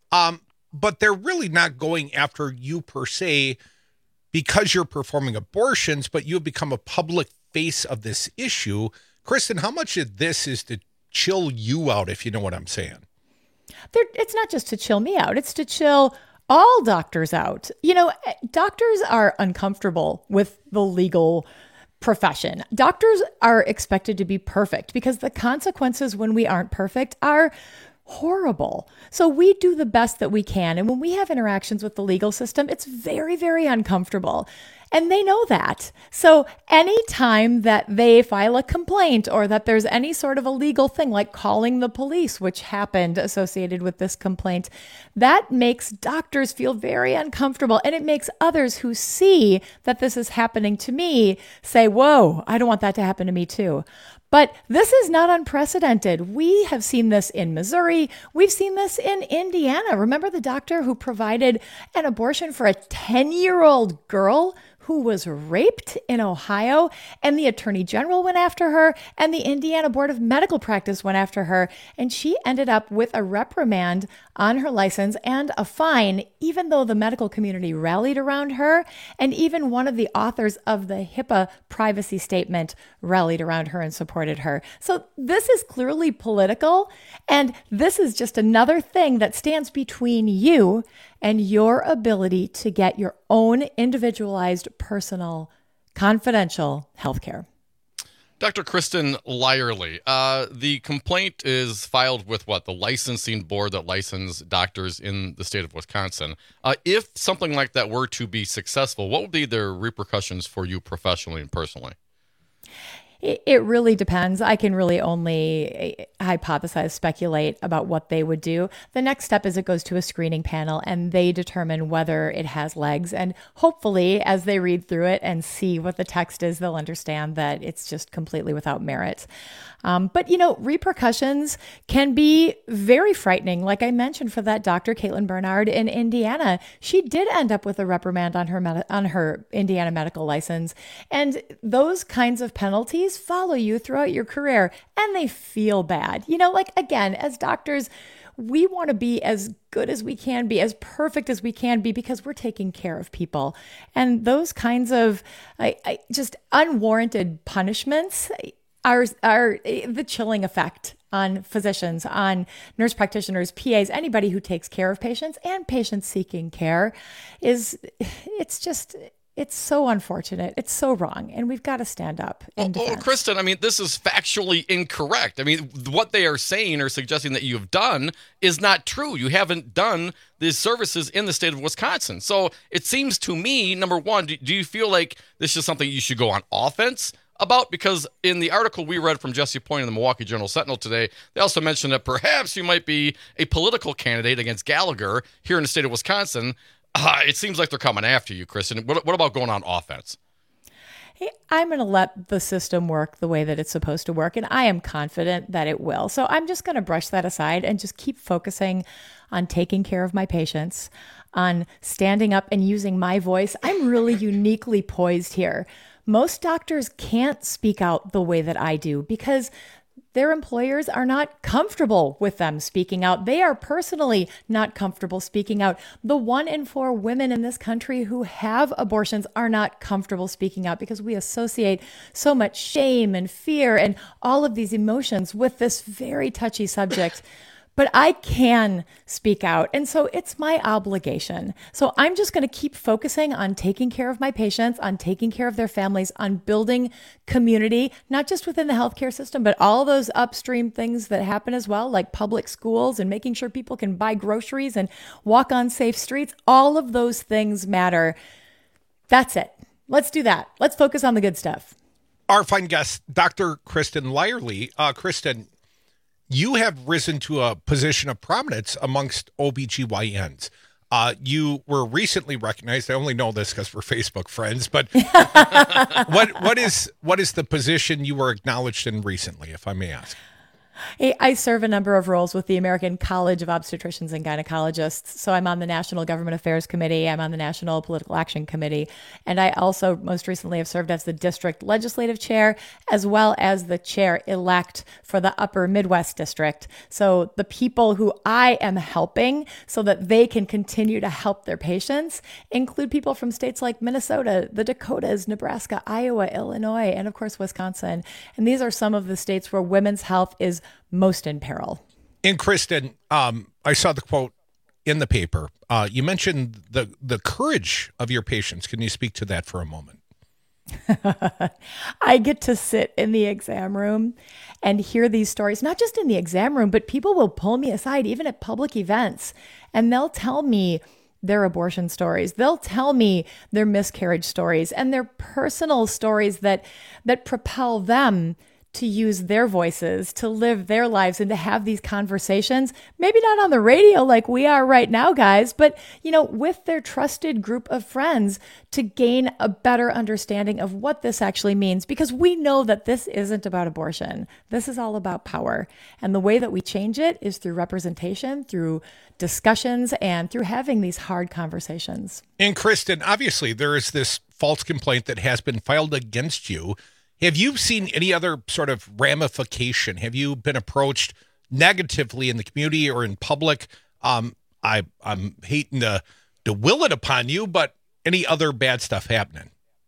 but they're really not going after you per se because you're performing abortions, but you have become a public face of this issue. Kristen, how much of this is to chill you out, if you know what I'm saying? It's not just to chill me out. It's to chill all doctors out. You know, doctors are uncomfortable with the legal profession. Doctors are expected to be perfect because the consequences when we aren't perfect are horrible. So we do the best that we can. And when we have interactions with the legal system, it's very, very uncomfortable. And they know that. So anytime that they file a complaint or that there's any sort of a legal thing like calling the police, which happened associated with this complaint, that makes doctors feel very uncomfortable. And it makes others who see that this is happening to me say, whoa, I don't want that to happen to me too. But this is not unprecedented. We have seen this in Missouri. We've seen this in Indiana. Remember the doctor who provided an abortion for a 10-year-old girl who was raped in Ohio, and the Attorney General went after her, and the Indiana Board of Medical Practice went after her, and she ended up with a reprimand on her license and a fine, even though the medical community rallied around her, and even one of the authors of the HIPAA privacy statement rallied around her and supported her. So this is clearly political, and this is just another thing that stands between you and your ability to get your own individualized, personal, confidential healthcare. Dr. Kristen Lyerly, the complaint is filed with what? The licensing board that licenses doctors in the state of Wisconsin. If something like that were to be successful, what would be the repercussions for you professionally and personally? It really depends. I can really only hypothesize, speculate about what they would do. The next step is it goes to a screening panel and they determine whether it has legs. And hopefully, as they read through it and see what the text is, they'll understand that it's just completely without merit. But, you know, repercussions can be very frightening. Like I mentioned for that Dr. Caitlin Bernard in Indiana, she did end up with a reprimand on her Indiana medical license. And those kinds of penalties follow you throughout your career and they feel bad. You know, like, again, as doctors, we want to be as good as we can be, as perfect as we can be, because we're taking care of people. And those kinds of just unwarranted punishments, are the chilling effect on physicians, on nurse practitioners, PAs, anybody who takes care of patients and patients seeking care it's so unfortunate. It's so wrong. And we've got to stand up. Well, Kristen, I mean, this is factually incorrect. I mean, what they are saying or suggesting that you've done is not true. You haven't done these services in the state of Wisconsin. So it seems to me, number one, do you feel like this is something you should go on offense about? Because in the article we read from Jesse Point in the Milwaukee Journal Sentinel today, they also mentioned that perhaps you might be a political candidate against Gallagher here in the state of Wisconsin. It seems like they're coming after you, Kristen. What about going on offense? Hey, I'm going to let the system work the way that it's supposed to work, and I am confident that it will. So I'm just going to brush that aside and just keep focusing on taking care of my patients, on standing up and using my voice. I'm really uniquely poised here. Most doctors can't speak out the way that I do because their employers are not comfortable with them speaking out. They are personally not comfortable speaking out. The 1 in 4 women in this country who have abortions are not comfortable speaking out because we associate so much shame and fear and all of these emotions with this very touchy subject. But I can speak out. And so it's my obligation. So I'm just going to keep focusing on taking care of my patients, on taking care of their families, on building community, not just within the healthcare system, but all those upstream things that happen as well, like public schools and making sure people can buy groceries and walk on safe streets. All of those things matter. That's it. Let's do that. Let's focus on the good stuff. Our fine guest, Dr. Kristen Lyerly. Kristen, you have risen to a position of prominence amongst OBGYNs. You were recently recognized. I only know this because we're Facebook friends, but what is the position you were acknowledged in recently, if I may ask? I serve a number of roles with the American College of Obstetricians and Gynecologists. So I'm on the National Government Affairs Committee. I'm on the National Political Action Committee. And I also most recently have served as the district legislative chair, as well as the chair-elect for the Upper Midwest District. So the people who I am helping so that they can continue to help their patients include people from states like Minnesota, the Dakotas, Nebraska, Iowa, Illinois, and of course, Wisconsin. And these are some of the states where women's health is most in peril. And Kristen, I saw the quote in the paper. You mentioned the courage of your patients. Can you speak to that for a moment? I get to sit in the exam room and hear these stories, not just in the exam room, but people will pull me aside, even at public events, and they'll tell me their abortion stories. They'll tell me their miscarriage stories and their personal stories that propel them to use their voices, to live their lives and to have these conversations, maybe not on the radio like we are right now, guys, but, with their trusted group of friends to gain a better understanding of what this actually means. Because we know that this isn't about abortion. This is all about power. And the way that we change it is through representation, through discussions, and through having these hard conversations. And Kristen, obviously there is this false complaint that has been filed against you. Have you seen any other sort of ramification? Have you been approached negatively in the community or in public? I'm hating to will it upon you, but any other bad stuff happening?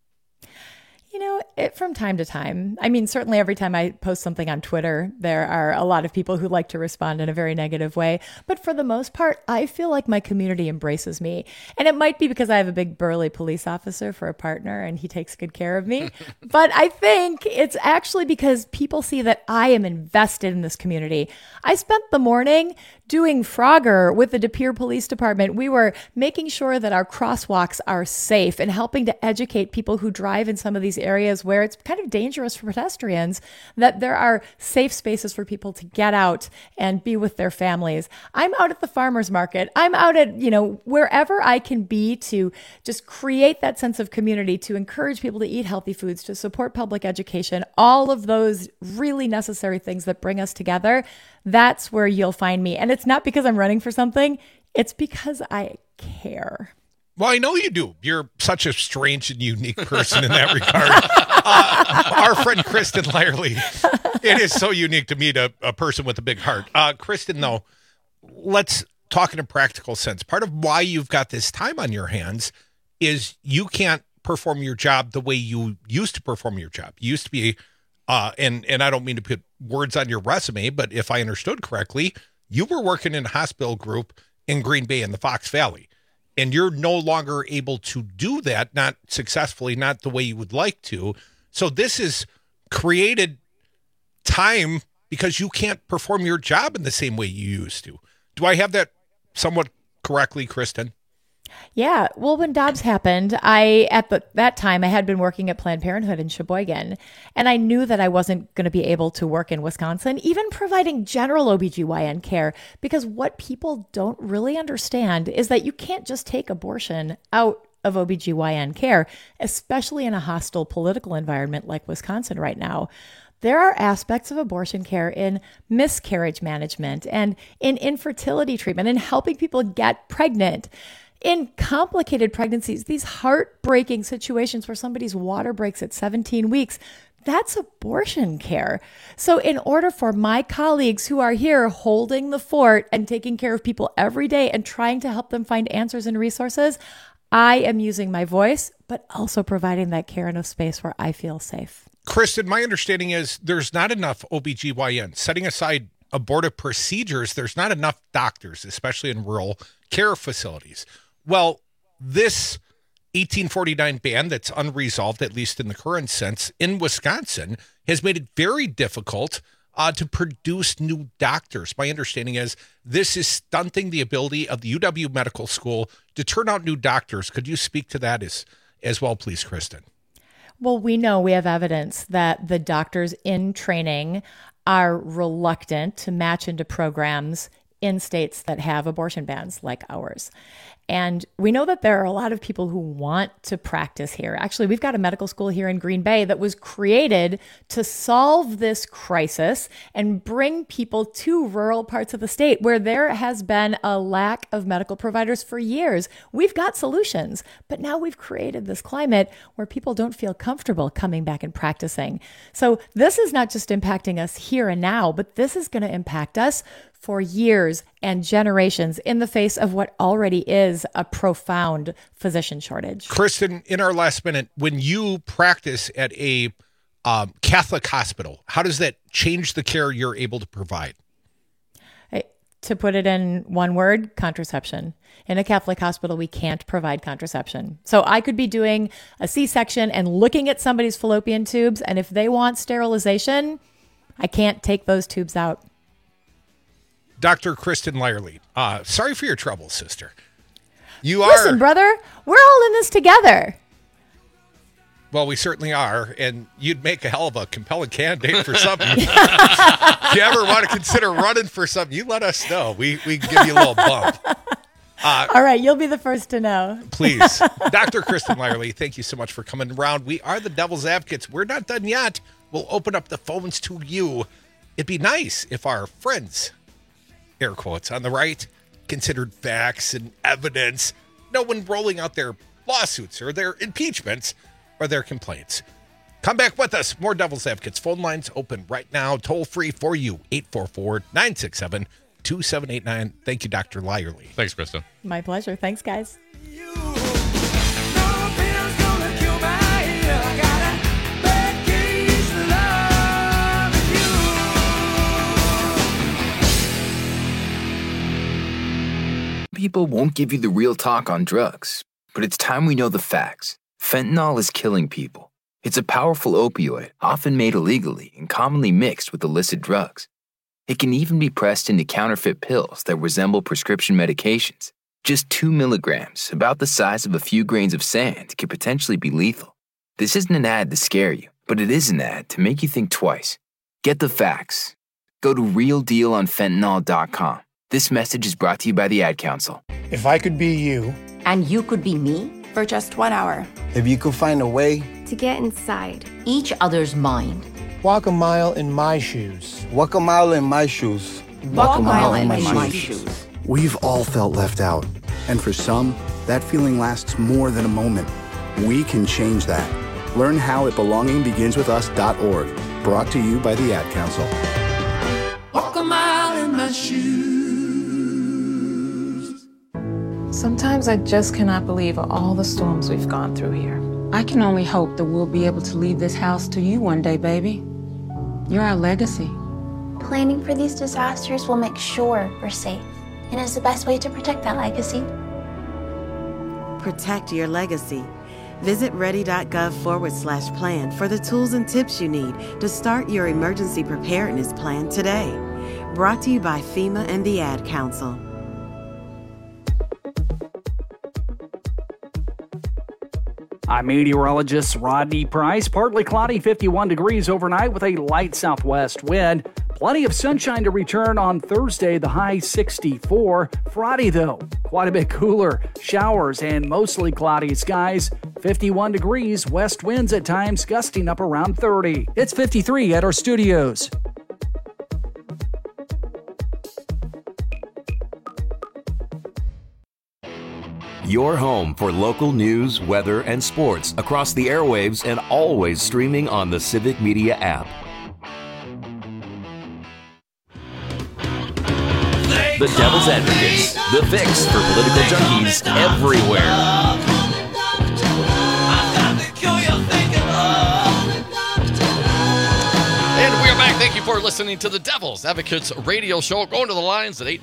From time to time. I mean, certainly every time I post something on Twitter, there are a lot of people who like to respond in a very negative way. But for the most part, I feel like my community embraces me. And it might be because I have a big burly police officer for a partner and he takes good care of me. But I think it's actually because people see that I am invested in this community. I spent the morning doing Frogger with the De Pere Police Department. We were making sure that our crosswalks are safe and helping to educate people who drive in some of these areas where it's kind of dangerous for pedestrians, that there are safe spaces for people to get out and be with their families. I'm out at the farmer's market. I'm out at, wherever I can be to just create that sense of community, to encourage people to eat healthy foods, to support public education, all of those really necessary things that bring us together. That's where you'll find me. And it's not because I'm running for something. It's because I care. Well, I know you do. You're such a strange and unique person in that regard. Our friend Kristen Lyerly. It is so unique to meet a person with a big heart. Kristen, though, let's talk in a practical sense. Part of why you've got this time on your hands is you can't perform your job the way you used to perform your job. You used to be and I don't mean to put words on your resume, but if I understood correctly, you were working in a hospital group in Green Bay in the Fox Valley, and you're no longer able to do that, not successfully, not the way you would like to. So this has created time because you can't perform your job in the same way you used to. Do I have that somewhat correctly, Kristen? Yeah. Well, when Dobbs happened, at that time, I had been working at Planned Parenthood in Sheboygan, and I knew that I wasn't going to be able to work in Wisconsin, even providing general OBGYN care, because what people don't really understand is that you can't just take abortion out of OBGYN care, especially in a hostile political environment like Wisconsin right now. There are aspects of abortion care in miscarriage management and in infertility treatment and helping people get pregnant. In complicated pregnancies, these heartbreaking situations where somebody's water breaks at 17 weeks, that's abortion care. So in order for my colleagues who are here holding the fort and taking care of people every day and trying to help them find answers and resources, I am using my voice, but also providing that care in a space where I feel safe. Kristen, my understanding is there's not enough OBGYN. Setting aside abortive procedures, there's not enough doctors, especially in rural care facilities. Well, this 1849 ban that's unresolved, at least in the current sense, in Wisconsin, has made it very difficult to produce new doctors. My understanding is this is stunting the ability of the UW Medical School to turn out new doctors. Could you speak to that as well, please, Kristen? Well, we have evidence that the doctors in training are reluctant to match into programs in states that have abortion bans like ours. And we know that there are a lot of people who want to practice here. Actually, we've got a medical school here in Green Bay that was created to solve this crisis and bring people to rural parts of the state where there has been a lack of medical providers for years. We've got solutions, but now we've created this climate where people don't feel comfortable coming back and practicing. So this is not just impacting us here and now, but this is going to impact us for years and generations in the face of what already is a profound physician shortage. Kristen, in our last minute, when you practice at a Catholic hospital, how does that change the care you're able to provide? To put it in one word, contraception. In a Catholic hospital, we can't provide contraception. So I could be doing a C-section and looking at somebody's fallopian tubes, and if they want sterilization, I can't take those tubes out. Dr. Kristen Lyerly, sorry for your trouble, sister. Listen, brother, we're all in this together. Well, we certainly are, and you'd make a hell of a compelling candidate for something. If you ever want to consider running for something, you let us know. We can give you a little bump. All right, you'll be the first to know. Please. Dr. Kristen Lyerly, thank you so much for coming around. We are the Devil's Advocates. We're not done yet. We'll open up the phones to you. It'd be nice if our friends, air quotes, on the right, considered facts and evidence. No one rolling out their lawsuits or their impeachments or their complaints. Come back with us. More Devil's Advocates. Phone lines open right now. Toll free for you. 844-967-2789. Thank you, Dr. Lyerly. Thanks, Krista. My pleasure. Thanks, guys. People won't give you the real talk on drugs, but it's time we know the facts. Fentanyl is killing people. It's a powerful opioid, often made illegally and commonly mixed with illicit drugs. It can even be pressed into counterfeit pills that resemble prescription medications. Just 2 milligrams, about the size of a few grains of sand, could potentially be lethal. This isn't an ad to scare you, but it is an ad to make you think twice. Get the facts. Go to realdealonfentanyl.com. This message is brought to you by the Ad Council. If I could be you, and you could be me, for just 1 hour. If you could find a way to get inside each other's mind. Walk a mile in my shoes. Walk a mile in my shoes. Walk a mile in my shoes. We've all felt left out. And for some, that feeling lasts more than a moment. We can change that. Learn how at belongingbeginswithus.org. Brought to you by the Ad Council. Walk a mile in my shoes. Sometimes I just cannot believe all the storms we've gone through here. I can only hope that we'll be able to leave this house to you one day, baby. You're our legacy. Planning for these disasters will make sure we're safe, and is the best way to protect that legacy. Protect your legacy. Visit ready.gov/plan for the tools and tips you need to start your emergency preparedness plan today. Brought to you by FEMA and the Ad Council. I'm meteorologist Rodney Price. Partly cloudy, 51 degrees overnight with a light southwest wind. Plenty of sunshine to return on Thursday, the high 64. Friday, though, quite a bit cooler. Showers and mostly cloudy skies. 51 degrees, west winds at times gusting up around 30. It's 53 at our studios. Your home for local news, weather, and sports across the airwaves and always streaming on the Civic Media app. The Devil's Advocates, the fix for political junkies everywhere. And we are back. Thank you for listening to the Devil's Advocates radio show. Going to the lines at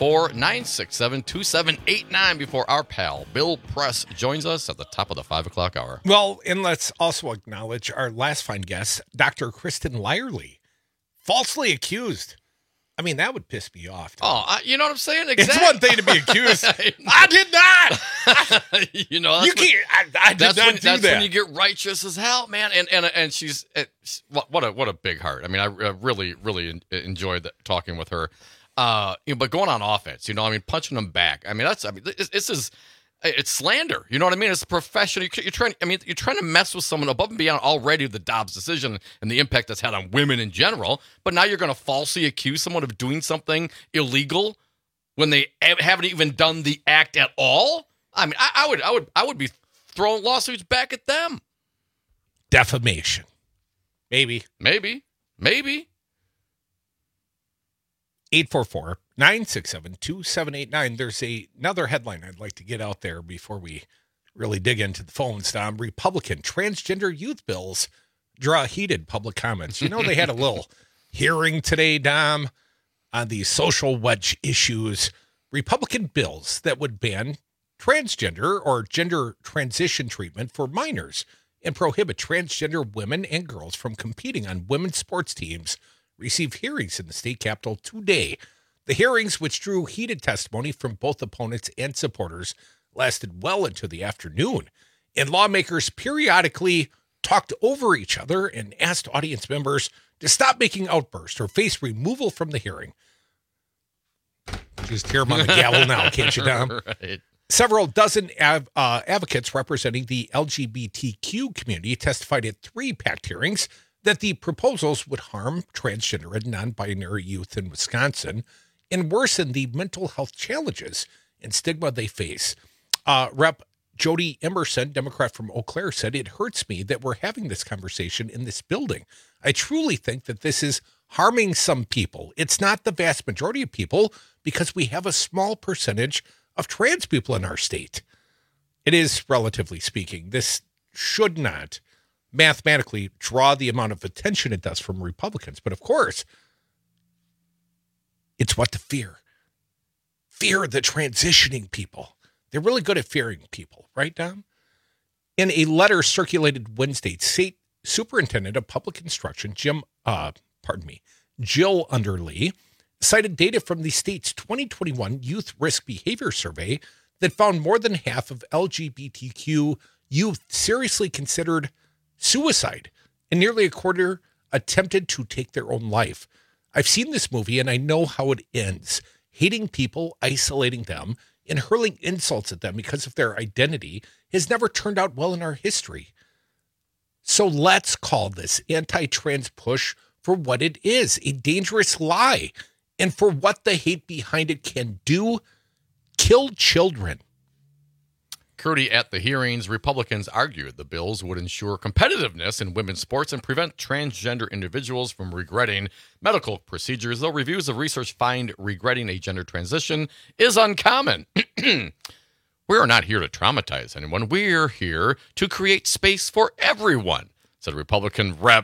844-967-2789 before our pal Bill Press joins us at the top of the 5 o'clock hour. Well, and let's also acknowledge our last fine guest, Dr. Kristen Lyerly, falsely accused. I mean, that would piss me off. Oh, you know what I'm saying? Exactly. It's one thing to be accused. I did not. You know, I did not do that. That's when you get righteous as hell, man. And she's what a big heart. I mean, I really enjoyed talking with her. But going on offense, punching them back. I mean, this is. It's slander. You know what I mean? It's a profession. You're trying to mess with someone above and beyond already the Dobbs decision and the impact that's had on women in general. But now you're going to falsely accuse someone of doing something illegal when they haven't even done the act at all. I mean, I would be throwing lawsuits back at them. Defamation. Maybe. 844-967-2789. There's another headline I'd like to get out there before we really dig into the phones, Dom. Republican transgender youth bills draw heated public comments. They had a little hearing today, Dom, on the social wedge issues. Republican bills that would ban transgender or gender transition treatment for minors and prohibit transgender women and girls from competing on women's sports teams received hearings in the state capitol today. The hearings, which drew heated testimony from both opponents and supporters, lasted well into the afternoon, and lawmakers periodically talked over each other and asked audience members to stop making outbursts or face removal from the hearing. Just hear him on the gavel now, can't you, Dom? Right. Several dozen advocates representing the LGBTQ community testified at 3 packed hearings that the proposals would harm transgender and non-binary youth in Wisconsin and worsen the mental health challenges and stigma they face. Rep. Jody Emerson, Democrat from Eau Claire, said, "It hurts me that we're having this conversation in this building. I truly think that this is harming some people. It's not the vast majority of people because we have a small percentage of trans people in our state. It is, relatively speaking, this should not mathematically draw the amount of attention it does from Republicans. But of course, it's what to fear. Fear the transitioning people. They're really good at fearing people, right, Dom? In a letter circulated Wednesday, State Superintendent of Public Instruction, Jill Underly, cited data from the state's 2021 Youth Risk Behavior Survey that found more than half of LGBTQ youth seriously considered suicide, and nearly a quarter attempted to take their own life. I've seen this movie, and I know how it ends. Hating people, isolating them, and hurling insults at them because of their identity has never turned out well in our history. So let's call this anti-trans push for what it is, a dangerous lie, and for what the hate behind it can do, kill children. Curdy, at the hearings, Republicans argued the bills would ensure competitiveness in women's sports and prevent transgender individuals from regretting medical procedures, though reviews of research find regretting a gender transition is uncommon. We are not here to traumatize anyone. We're here to create space for everyone, said Republican Rep.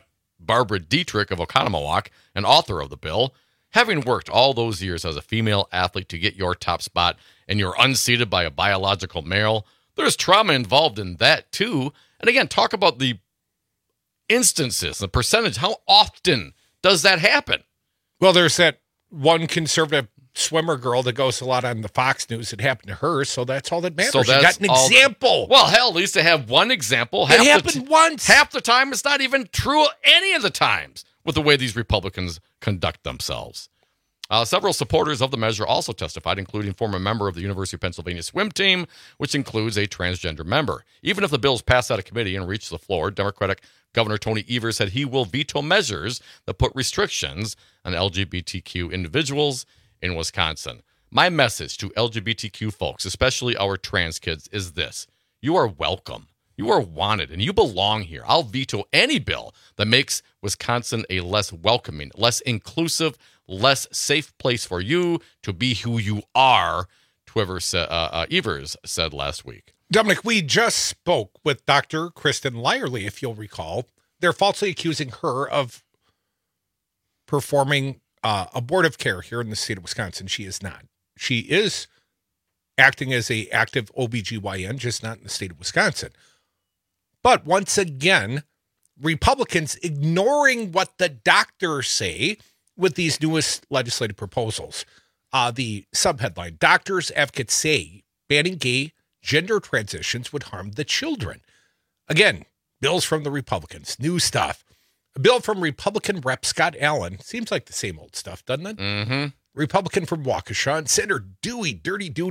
Barbara Dietrich of Oconomowoc, an author of the bill. Having worked all those years as a female athlete to get your top spot and you're unseated by a biological male, there's trauma involved in that too. And again, talk about the instances, the percentage. How often does that happen? Well, there's that one conservative swimmer girl that goes a lot on the Fox News. It happened to her, so that's all that matters. So you got an example. Well, hell, at least they have one example. It happened once. Half the time, it's not even true any of the times with the way these Republicans conduct themselves. Several supporters of the measure also testified, including former member of the University of Pennsylvania swim team, which includes a transgender member. Even if the bills pass out of committee and reach the floor, Democratic Governor Tony Evers said he will veto measures that put restrictions on LGBTQ individuals in Wisconsin. My message to LGBTQ folks, especially our trans kids, is this. You are welcome. You are wanted, and you belong here. I'll veto any bill that makes Wisconsin a less welcoming, less inclusive, less safe place for you to be who you are, whoever Evers said last week. Dominic, we just spoke with Dr. Kristen Lyerly, if you'll recall. They're falsely accusing her of performing abortive care here in the state of Wisconsin. She is not. She is acting as an active OBGYN, just not in the state of Wisconsin. But once again, Republicans ignoring what the doctors say with these newest legislative proposals. The subheadline, doctors, advocates say banning gay gender transitions would harm the children. Again, bills from the Republicans, new stuff. A bill from Republican Rep Scott Allen, seems like the same old stuff, doesn't it? Mm-hmm. Republican from Waukesha, and Senator Dewey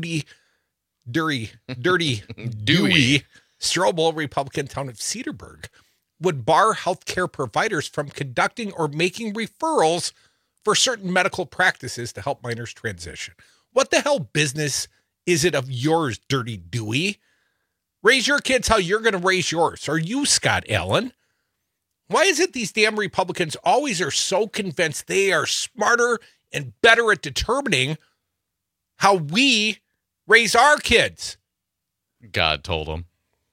Strobel, Republican town of Cedarburg, would bar healthcare providers from conducting or making referrals for certain medical practices to help minors transition. What the hell business is it of yours, Dirty Dewey? Raise your kids how you're going to raise yours. Are you, Scott Allen? Why is it these damn Republicans always are so convinced they are smarter and better at determining how we raise our kids? God told them.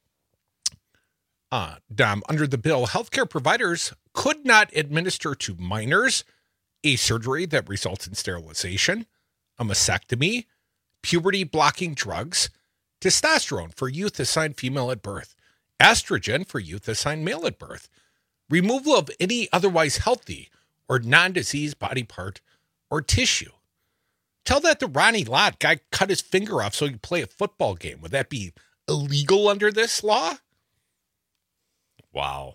Dom, under the bill, healthcare providers could not administer to minors a surgery that results in sterilization, a mastectomy, puberty-blocking drugs, testosterone for youth assigned female at birth, estrogen for youth assigned male at birth, removal of any otherwise healthy or non-diseased body part or tissue. Tell that to Ronnie Lott. Guy cut his finger off so he could play a football game. Would that be illegal under this law? Wow.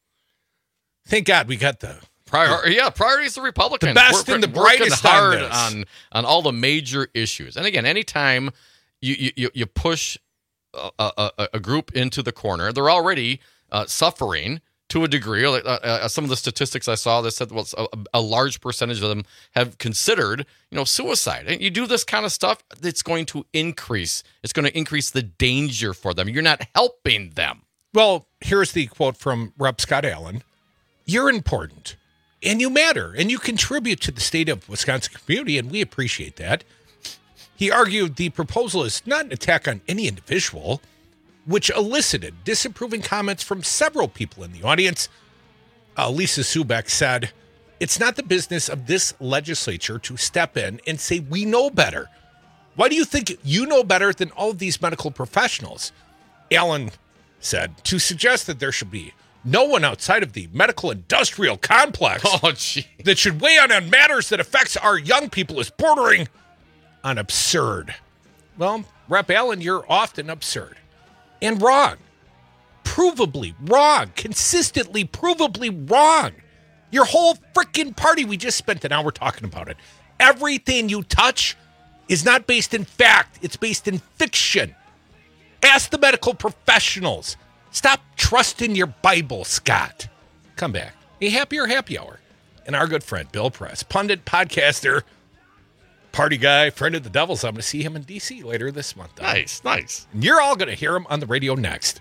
Thank God we got the priorities to Republicans. The best and the brightest hard on all the major issues. And again, anytime you push a group into the corner, they're already suffering to a degree. Some of the statistics I saw that said a large percentage of them have considered, suicide. And you do this kind of stuff, it's going to increase. It's going to increase the danger for them. You're not helping them. Well, here's the quote from Rep. Scott Allen. You're important, and you matter, and you contribute to the state of Wisconsin community, and we appreciate that. He argued the proposal is not an attack on any individual, which elicited disapproving comments from several people in the audience. Lisa Subeck said, it's not the business of this legislature to step in and say, we know better. Why do you think you know better than all of these medical professionals? Allen said, to suggest that there should be no one outside of the medical industrial complex that should weigh in on matters that affects our young people is bordering on absurd. Well, Rep. Allen, you're often absurd and wrong. Provably wrong. Consistently, provably wrong. Your whole freaking party, we just spent an hour talking about it. Everything you touch is not based in fact. It's based in fiction. Ask the medical professionals. Stop trusting your Bible, Scott. Come back. A happier happy hour. And our good friend, Bill Press, pundit, podcaster, party guy, friend of the Devils. I'm going to see him in D.C. later this month. Nice. And you're all going to hear him on the radio next.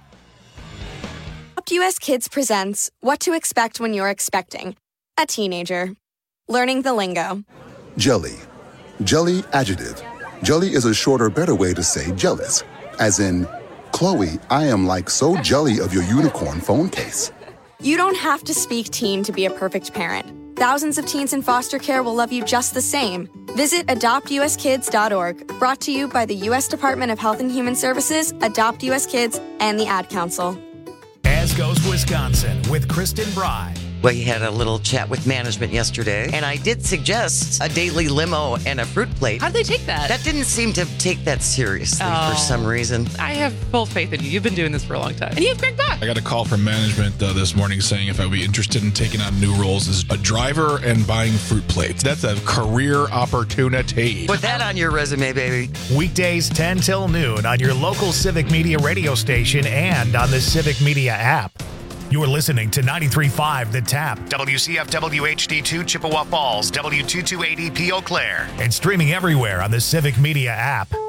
Adopt US Kids presents What to Expect When You're Expecting a Teenager. Learning the lingo. Jelly. Jelly adjective. Jelly is a shorter, better way to say jealous. As in, Chloe, I am like so jelly of your unicorn phone case. You don't have to speak teen to be a perfect parent. Thousands of teens in foster care will love you just the same. Visit adoptuskids.org, brought to you by the U.S. Department of Health and Human Services, Adopt U.S. Kids, and the Ad Council. As goes Wisconsin with Kristen Bry. We had a little chat with management yesterday, and I did suggest a daily limo and a fruit plate. How did they take that? That didn't seem to take that seriously for some reason. I have full faith in you. You've been doing this for a long time. And you have Greg Bach. I got a call from management this morning saying if I would be interested in taking on new roles as a driver and buying fruit plates. That's a career opportunity. Put that on your resume, baby. Weekdays 10 till noon on your local Civic Media radio station and on the Civic Media app. You're listening to 93.5 The Tap, WCFW HD2 Chippewa Falls, W228EP Eau Claire, and streaming everywhere on the Civic Media app.